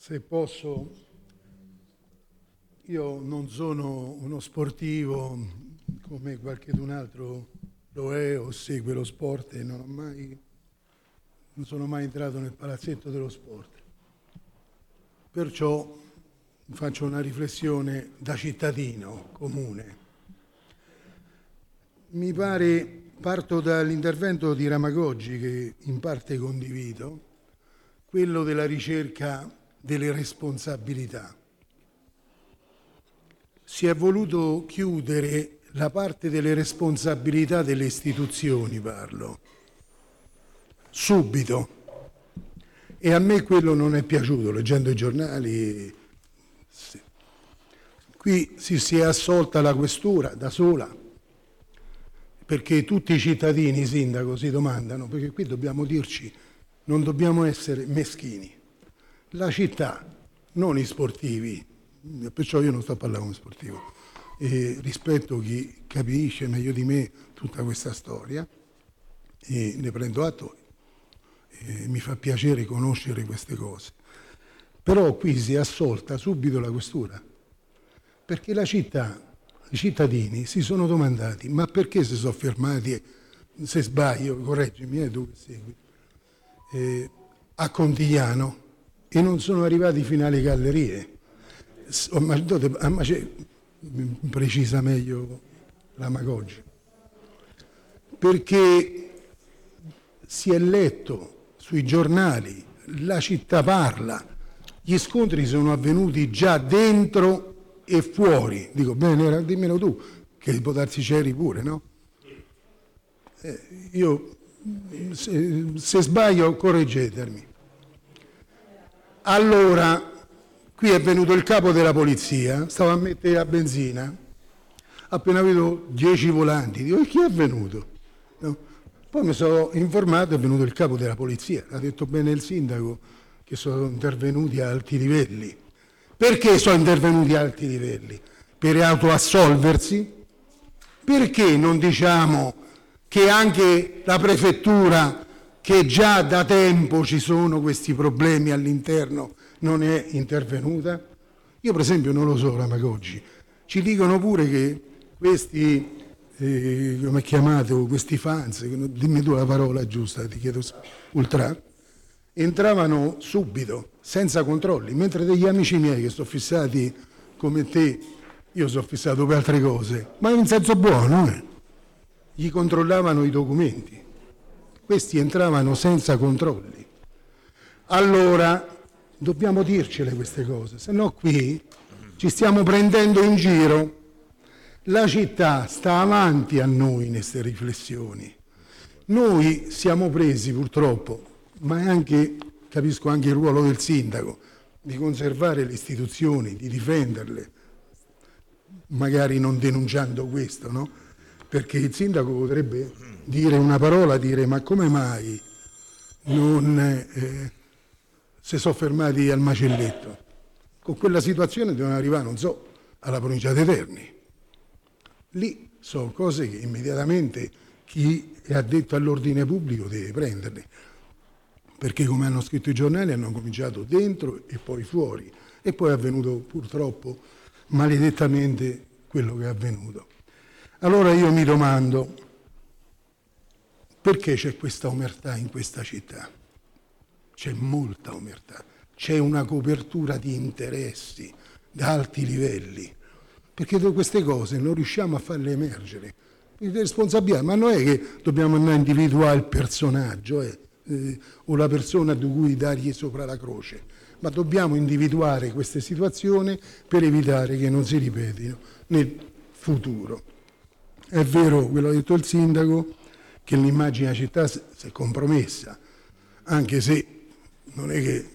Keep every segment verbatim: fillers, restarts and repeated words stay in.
Se posso, io non sono uno sportivo come qualcun altro lo è o segue lo sport e non ho mai, non sono mai entrato nel palazzetto dello sport. Perciò faccio una riflessione da cittadino comune. Mi pare, parto dall'intervento di Ramagoggi che in parte condivido, quello della ricerca delle responsabilità. Si è voluto chiudere la parte delle responsabilità delle istituzioni, parlo, subito. E a me quello non è piaciuto, leggendo i giornali. Sì. Qui si, si è assolta la questura da sola, perché tutti i cittadini, sindaco, si domandano, perché qui dobbiamo dirci, non dobbiamo essere meschini. La città, non i sportivi, perciò io non sto parlando come sportivo, e rispetto chi capisce meglio di me tutta questa storia, e ne prendo atto, e mi fa piacere conoscere queste cose. Però qui si è assolta subito la questura, perché la città, i cittadini si sono domandati, ma perché si sono fermati, se sbaglio, correggimi, eh, tu che segui, eh, a Contigliano, e non sono arrivati fino alle gallerie. Ma, ma precisa meglio Ramagoggi, perché si è letto sui giornali, la città parla, gli scontri sono avvenuti già dentro e fuori. Dico, bene, dimmelo tu, che può darsi c'eri pure, no? Eh, io, se, se sbaglio, correggetemi. Allora, qui è venuto il capo della polizia, stava a mettere la benzina, ha appena venuto dieci volanti, dico, e chi è venuto? No? Poi mi sono informato, è venuto il capo della polizia, ha detto bene il sindaco che sono intervenuti a alti livelli. Perché sono intervenuti a alti livelli? Per autoassolversi? Perché non diciamo che anche la prefettura, che già da tempo ci sono questi problemi all'interno, non è intervenuta? Io per esempio non lo so, Ramagoggi. Ci dicono pure che questi, eh, come chiamate, questi fans, dimmi tu la parola giusta, ti chiedo, ultra, entravano subito, senza controlli, mentre degli amici miei che sono fissati come te, io sono fissato per altre cose, ma in senso buono, eh? Gli controllavano i documenti. Questi entravano senza controlli. Allora, dobbiamo dircele queste cose, se no qui ci stiamo prendendo in giro. La città sta avanti a noi in queste riflessioni. Noi siamo presi purtroppo, ma è anche, capisco anche il ruolo del sindaco, di conservare le istituzioni, di difenderle, magari non denunciando questo, no? Perché il sindaco potrebbe dire una parola, dire ma come mai non eh, si sono fermati al macelletto? Con quella situazione devono arrivare, non so, alla provincia di Terni. Lì sono cose che immediatamente chi è addetto all'ordine pubblico deve prenderle, perché come hanno scritto i giornali hanno cominciato dentro e poi fuori, e poi è avvenuto purtroppo maledettamente quello che è avvenuto. Allora io mi domando, perché c'è questa omertà in questa città? C'è molta omertà, c'è una copertura di interessi da alti livelli, perché queste cose non riusciamo a farle emergere. Le responsabilità, ma non è che dobbiamo andare a individuare il personaggio eh, eh, o la persona di cui dargli sopra la croce, ma dobbiamo individuare queste situazioni per evitare che non si ripetino nel futuro. È vero quello che ha detto il sindaco, che l'immagine della città si è compromessa, anche se non è che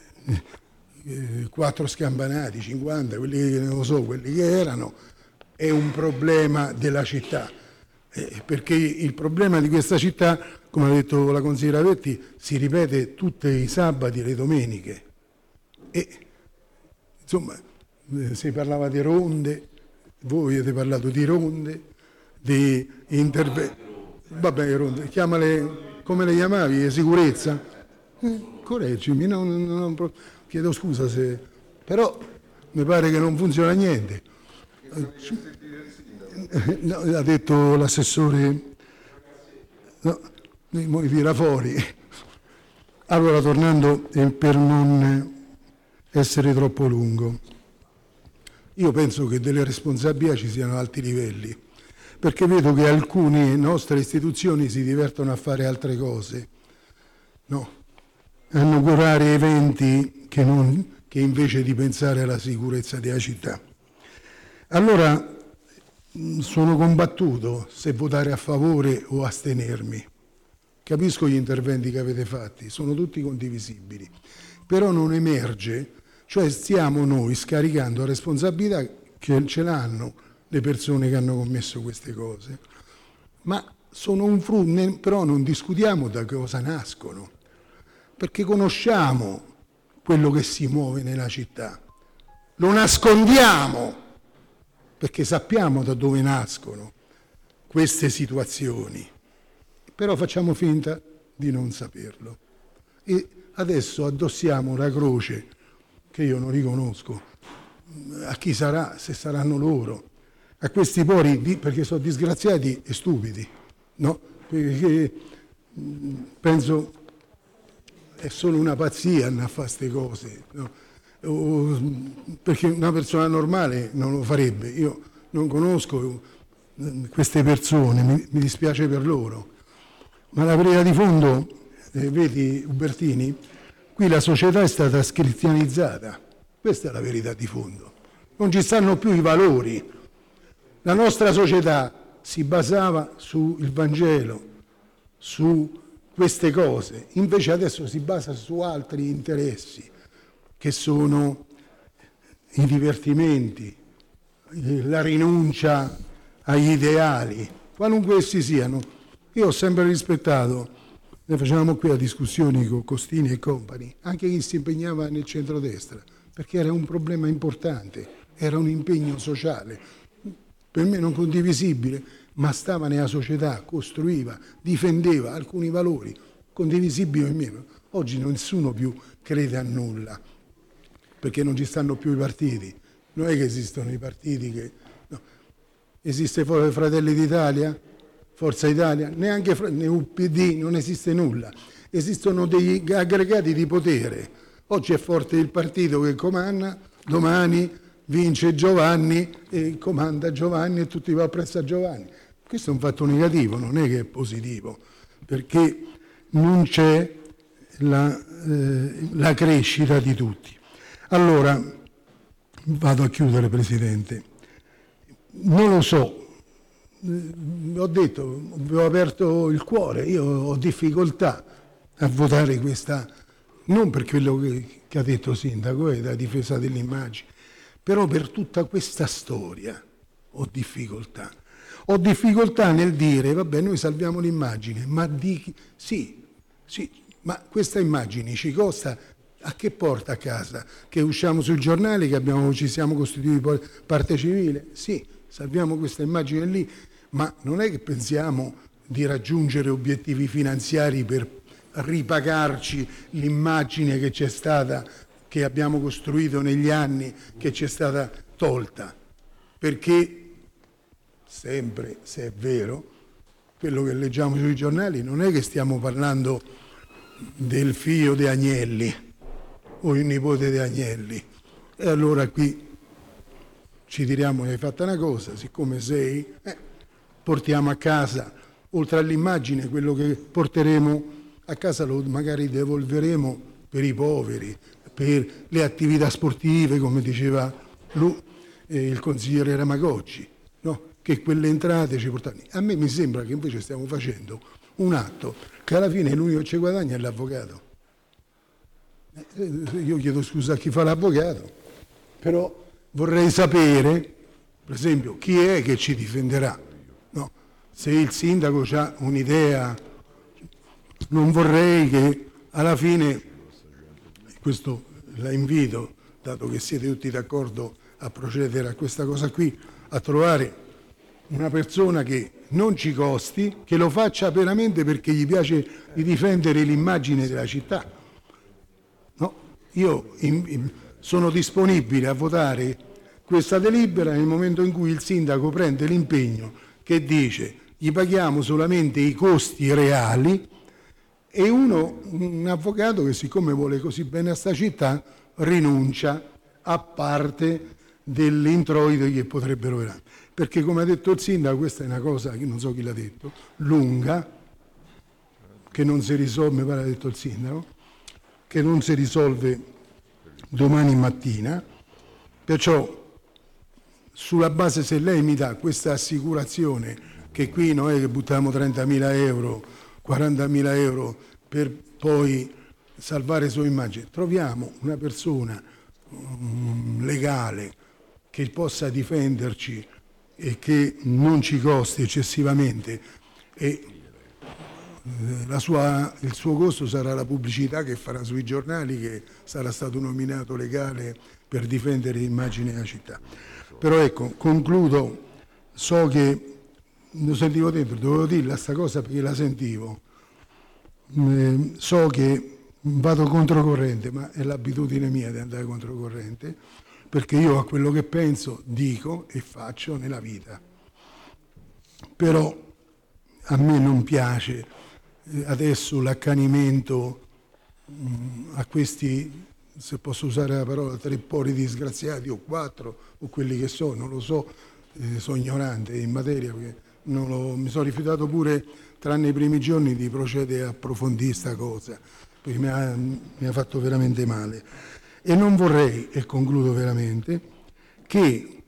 eh, quattro scampanati, cinquanta, quelli che non lo so, quelli che erano, è un problema della città, eh, perché il problema di questa città, come ha detto la consigliera Vetti, si ripete tutti i sabati e le domeniche. E insomma, eh, si parlava di ronde, voi avete parlato di ronde, di interventi, vabbè, ronde, chiamale come le chiamavi, sicurezza? Eh, correggimi, non, non, non, chiedo scusa se... però mi pare che non funziona niente. No, ha detto l'assessore, no, mi tira fuori. Allora, tornando, eh, per non essere troppo lungo, io penso che delle responsabilità ci siano a alti livelli, perché vedo che alcune nostre istituzioni si divertono a fare altre cose, no? A inaugurare eventi che, non, che invece di pensare alla sicurezza della città. Allora, sono combattuto se votare a favore o astenermi. Capisco gli interventi che avete fatti, sono tutti condivisibili, però non emerge, cioè stiamo noi scaricando responsabilità che ce l'hanno le persone che hanno commesso queste cose, ma sono un frutto, però non discutiamo da cosa nascono, perché conosciamo quello che si muove nella città, lo nascondiamo perché sappiamo da dove nascono queste situazioni, però facciamo finta di non saperlo. E adesso addossiamo la croce, che io non riconosco, a chi sarà, se saranno loro, a questi poveri, perché sono disgraziati e stupidi, no? Perché penso è solo una pazzia andare a fare queste cose, no? O, perché una persona normale non lo farebbe. Io non conosco queste persone, mi, mi dispiace per loro. Ma la verità di fondo, eh, vedi Ubertini, qui la società è stata cristianizzata, questa è la verità di fondo, non ci stanno più i valori. La nostra società si basava sul Vangelo, su queste cose, invece adesso si basa su altri interessi, che sono i divertimenti, la rinuncia agli ideali, qualunque essi siano. Io ho sempre rispettato, ne facevamo qui a discussioni con Costini e compagni, anche chi si impegnava nel centrodestra, perché era un problema importante, era un impegno sociale, per me non condivisibile, ma stava nella società, costruiva, difendeva alcuni valori condivisibili o meno. Oggi nessuno più crede a nulla, perché non ci stanno più i partiti. Non è che esistono i partiti che... No. Esiste Fratelli d'Italia? Forza Italia, neanche né U P D, non esiste nulla. Esistono degli aggregati di potere. Oggi è forte il partito che comanda, domani vince Giovanni e comanda Giovanni e tutti va presso a Giovanni. Questo è un fatto negativo, non è che è positivo, perché non c'è la, eh, la crescita di tutti. Allora, vado a chiudere, Presidente. Non lo so. Ho detto, ho aperto il cuore, io ho difficoltà a votare questa, non per quello che, che ha detto il Sindaco, è la difesa dell'immagine, però per tutta questa storia ho difficoltà. Ho difficoltà nel dire, vabbè, noi salviamo l'immagine, ma di sì, sì, ma questa immagine ci costa, a che porta a casa? Che usciamo sui giornali, che abbiamo, ci siamo costituiti parte civile? Sì, salviamo questa immagine lì, ma non è che pensiamo di raggiungere obiettivi finanziari per ripagarci l'immagine che c'è stata, che abbiamo costruito negli anni, che ci è stata tolta. Perché sempre, se è vero, quello che leggiamo sui giornali non è che stiamo parlando del figlio di Agnelli o il nipote di Agnelli. E allora qui ci diriamo che hai fatto una cosa, siccome sei, eh, portiamo a casa, oltre all'immagine, quello che porteremo a casa lo magari devolveremo per i poveri, per le attività sportive, come diceva lui, eh, il consigliere Ramagocci, no? Che quelle entrate ci portano. A me mi sembra che invece stiamo facendo un atto che alla fine l'unico che ci guadagna è l'avvocato. Eh, io chiedo scusa a chi fa l'avvocato, però vorrei sapere, per esempio, chi è che ci difenderà. No, se il sindaco ha un'idea, non vorrei che alla fine, questo la invito, dato che siete tutti d'accordo a procedere a questa cosa qui, a trovare una persona che non ci costi, che lo faccia veramente perché gli piace di difendere l'immagine della città. No? io in, in, sono disponibile a votare questa delibera nel momento in cui il sindaco prende l'impegno che dice gli paghiamo solamente i costi reali, e uno, un avvocato che siccome vuole così bene a sta città, rinuncia a parte dell'introito che potrebbero avere. Perché come ha detto il sindaco, questa è una cosa che non so chi l'ha detto, lunga, che non si risolve, mi pare ha detto il sindaco, che non si risolve domani mattina, perciò sulla base, se lei mi dà questa assicurazione che qui non è che buttiamo trentamila euro, quarantamila euro per poi salvare sua immagine, troviamo una persona um, legale che possa difenderci e che non ci costi eccessivamente, e la sua, il suo costo sarà la pubblicità che farà sui giornali che sarà stato nominato legale per difendere l'immagine della città. Però ecco, concludo, so che lo sentivo dentro, dovevo dirla sta cosa perché la sentivo, eh, so che vado controcorrente, ma è l'abitudine mia di andare controcorrente, perché io a quello che penso dico e faccio nella vita. Però a me non piace eh, adesso l'accanimento mh, a questi, se posso usare la parola, tre pori disgraziati o quattro o quelli che so, non lo so, eh, sono ignorante in materia perché non lo, mi sono rifiutato pure, tranne i primi giorni, di procedere a approfondire sta cosa, perché mi ha, mi ha fatto veramente male. E non vorrei, e concludo veramente, che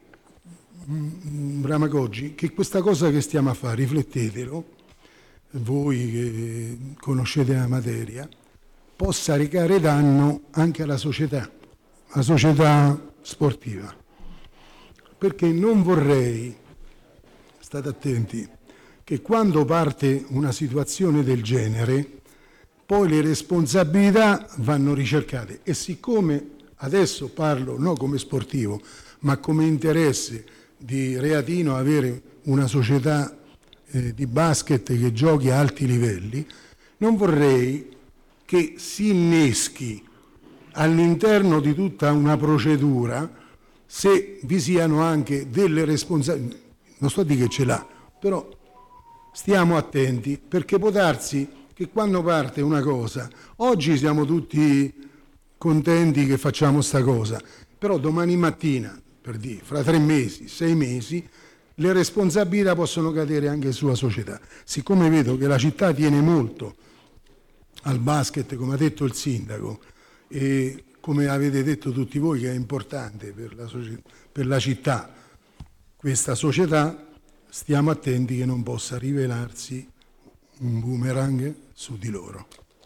mh, Ramagoggi, che questa cosa che stiamo a fare, riflettetelo, voi che conoscete la materia, possa recare danno anche alla società, alla società sportiva. Perché non vorrei, state attenti, che quando parte una situazione del genere, poi le responsabilità vanno ricercate. E siccome adesso parlo non come sportivo, ma come interesse di Reatino avere una società eh, di basket che giochi a alti livelli, non vorrei che si inneschi all'interno di tutta una procedura se vi siano anche delle responsabilità. Non sto a dire che ce l'ha, però stiamo attenti, perché può darsi che quando parte una cosa, oggi siamo tutti contenti che facciamo sta cosa, però domani mattina, per dire, fra tre mesi, sei mesi, le responsabilità possono cadere anche sulla società. Siccome vedo che la città tiene molto al basket, come ha detto il sindaco, e come avete detto tutti voi che è importante per la, società, per la città questa società, stiamo attenti che non possa rivelarsi un boomerang su di loro.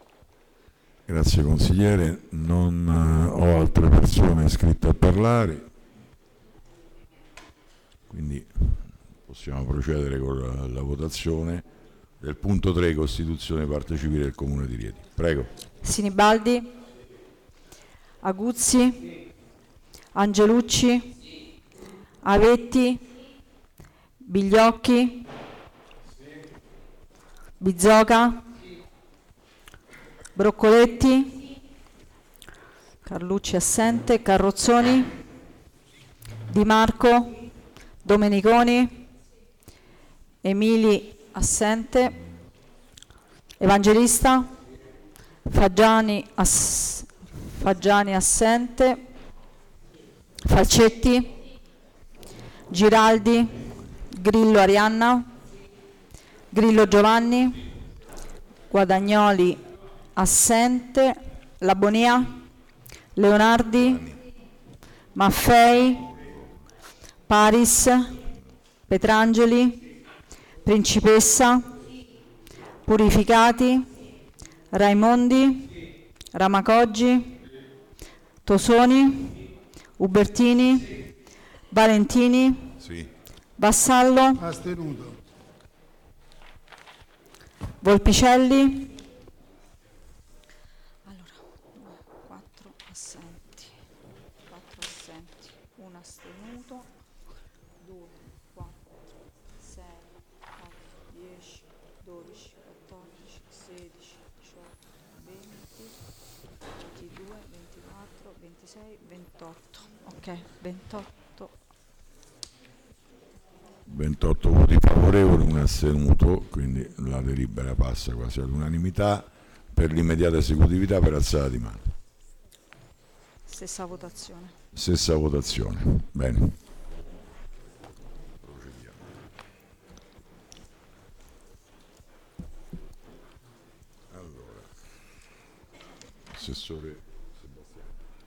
Grazie consigliere, non uh, ho altre persone iscritte a parlare, quindi possiamo procedere con la, la votazione del punto tre, Costituzione parte civile del Comune di Rieti. Prego. Sinibaldi, Aguzzi, Angelucci, Avetti, Bigliocchi, Bizzoca, Broccoletti, Carlucci assente, Carrozzoni, Di Marco, Domeniconi, Emili assente, Evangelista, Faggiani, ass- Faggiani assente, Falcetti, Giraldi, Grillo Arianna, Grillo Giovanni, Guadagnoli assente, Labonia, Leonardi, Maffei, Paris, Petrangeli, Principessa, Purificati, Raimondi, Ramacoggi, Tosoni, Ubertini, Valentini, Sì. Vassallo, Astenuto. Volpicelli. Allora, due, quattro assenti, quattro assenti, un astenuto, due, quattro, sei, otto, dieci, dodici, quattordici, sedici, diciotto, venti, ventidue, ventiquattro, ventisei, ventotto. Ok, ventotto. ventotto voti favorevoli, un astenuto, quindi la delibera passa quasi all'unanimità per l'immediata esecutività per alzata di mano. Stessa votazione. Stessa votazione. Bene. Procediamo. Allora, assessore Sebastiano.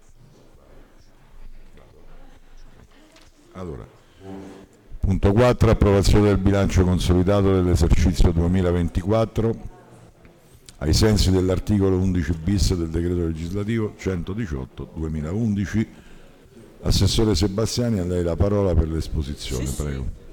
Allora, punto quattro, approvazione del bilancio consolidato dell'esercizio duemilaventiquattro ai sensi dell'articolo undici bis del decreto legislativo centodiciotto duemilaundici. Assessore Sebastiani, a lei la parola per l'esposizione, Sì, sì. prego.